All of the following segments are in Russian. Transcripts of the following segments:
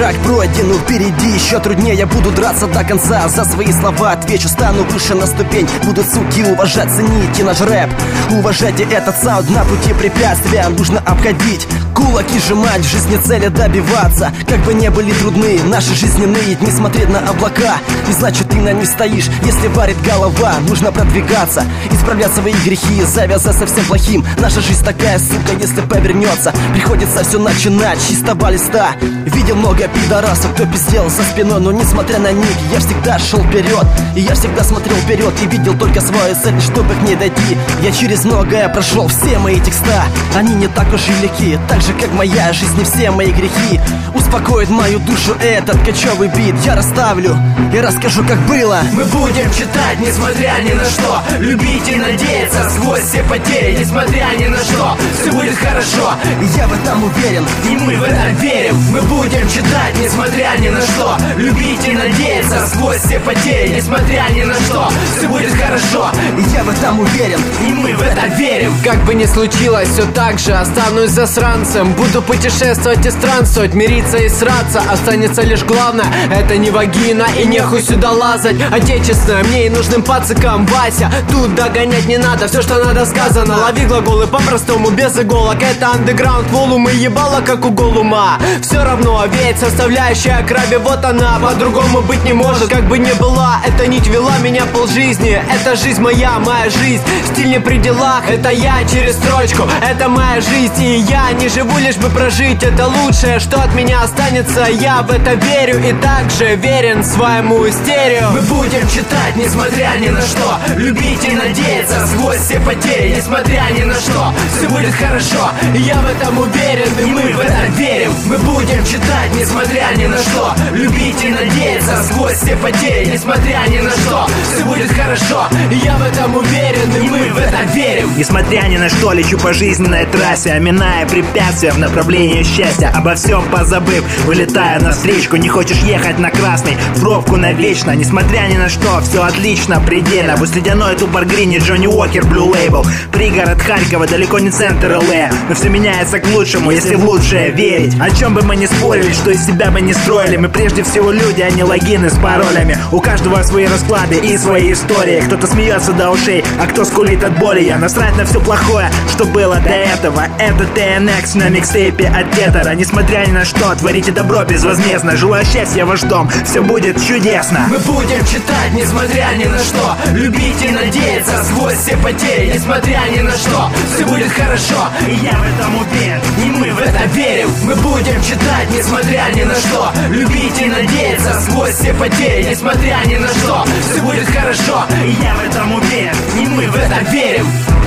шаг пройден, но впереди еще труднее. Я буду драться до конца, за свои слова отвечу. Стану выше на ступень, будут суки уважать, цените наш рэп. Уважайте этот саунд, на пути препятствия нужно обходить, кулаки сжимать, в жизни цели добиваться. Как бы не были трудны наши жизненные дни, смотреть на облака не значит ты на них стоишь. Если варит голова, нужно продвигаться, исправлять свои грехи, завязать совсем плохим. Наша жизнь такая, сука, если повернется, приходится все начинать с чистого листа. Видел много пидорасов, кто пиздел за спиной, но несмотря на них, я всегда шел вперед. И я всегда смотрел вперед и видел только свою цель, чтобы к ней дойти. Я через многое прошел, все мои текста, они не так уж и легки, так же как моя жизнь и все мои грехи. Успокоит мою душу этот кочевый бит, я расставлю и расскажу, как было. Мы будем читать, несмотря ни на что, любить и надеяться сквозь все потери. Несмотря ни на что, все будет хорошо, и я в этом уверен, и мы в это верим. Мы будем читать, несмотря ни на что, любить и надеяться сквозь все потери. Несмотря ни на что, все будет хорошо, и я в этом уверен, и мы в это верим. Как бы ни случилось, все так же останусь засранцем. Буду путешествовать и странствовать, мириться и сраться. Останется лишь главное, это не вагина, и нехуй сюда лазать. Отечественное мне и нужным пацикам, Вася. Тут догонять не надо, все что надо сказано. Лови глаголы по-простому, без иголок. Это андеграунд, волум и ебало, как у Голума. Все равно веет составляющая краби, вот она, по-другому быть не может. Как бы ни была, эта нить вела меня полжизни. Это жизнь моя жизнь, стиль не при делах. Это я через строчку, это моя жизнь. И я не живу лишь бы прожить, это лучшее, что от меня останется. Я в это верю и также верен своему стерео. Мы будем читать, несмотря ни на что, любить и надеяться сквозь все потери. Несмотря ни на что, все будет хорошо, и я в этом уверен, и мы в это верим. Мы будем читать, несмотря ни на что, любить и надеяться сквозь все потери. Несмотря ни на что, все будет хорошо, и я в этом уверен, и мы в это верим. Несмотря ни на что, лечу по жизненной трассе, оминая препятствия в направлении счастья. Обо всем позабыв, вылетая на встречку. Не хочешь ехать на красный, в пробку навечно. Несмотря ни на что, все отлично, предельно. Будь ледяной Тупоргрини, Джонни Уокер, Blue Label. Пригород Харькова, далеко не центр ЛА. Но все меняется к лучшему, если в лучшее верить. О чем бы мы ни спорили, что из себя бы не строили, мы прежде всего люди, а не логины с паролями. У каждого свои расклады и свои истории. Кто-то смеется до ушей, а кто скулит от боли. Я насрать на все плохое, что было до этого. Это TNX на микстейпе от Тетера. Несмотря ни на что, творите добро безвозмездно. Желаю счастья в ваш дом, все будет чудесно. Мы будем читать, несмотря ни на что, любить и надеяться сквозь все потери. Несмотря ни на что, все будет хорошо, и я в этом уверен, и мы в это верим. Мы будем читать, несмотря ни на что, любить и надеяться сквозь все потери. Несмотря ни на что, все будет хорошо, и я в этом уверен, и мы в это верим.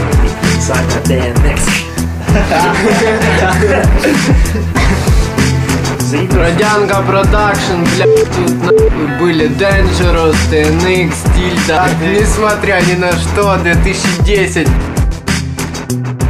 Сака TNX. Родянка Продакшн, блядь, тут нахуй были Dangerous, TNX, стиль, да. Несмотря ни на что, 2010.